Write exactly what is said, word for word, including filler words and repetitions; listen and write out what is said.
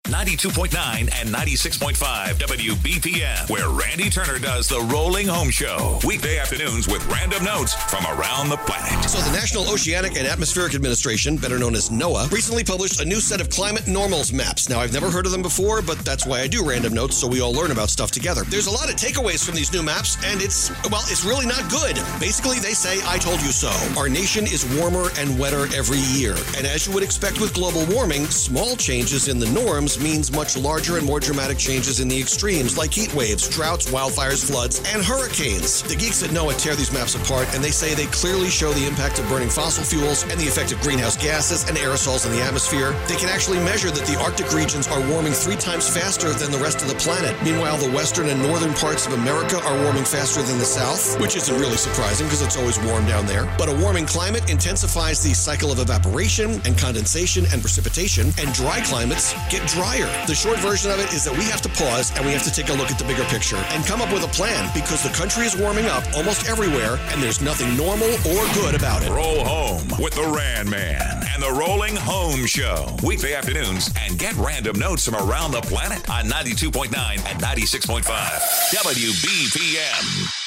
ninety-two point nine and ninety-six point five W B P M, where Randy Turner does the Rolling Home Show. Weekday afternoons with random notes from around the planet. So the National Oceanic and Atmospheric Administration, better known as NOAA, recently published a new set of climate normals maps. Now, I've never heard of them before, but that's why I do random notes, so we all learn about stuff together. There's a lot of takeaways from these new maps, and it's, well, it's really not good. Basically, they say, I told you so. Our nation is warmer and wetter every year. And as you would expect with global warming, small changes in the norms means much larger and more dramatic changes in the extremes, like heat waves, droughts, wildfires, floods, and hurricanes. The geeks at NOAA tear these maps apart, and they say they clearly show the impact of burning fossil fuels and the effect of greenhouse gases and aerosols in the atmosphere. They can actually measure that the Arctic regions are warming three times faster than the rest of the planet. Meanwhile, the western and northern parts of America are warming faster than the south, which isn't really surprising because it's always warm down there. But a warming climate intensifies the cycle of evaporation and condensation and precipitation, and dry climates get drier. The short version of it is that we have to pause and we have to take a look at the bigger picture and come up with a plan, because the country is warming up almost everywhere and there's nothing normal or good about it. Roll home with the Ran Man and the Rolling Home Show. Weekday afternoons, and get random notes from around the planet on ninety-two point nine and ninety-six point five W B P M.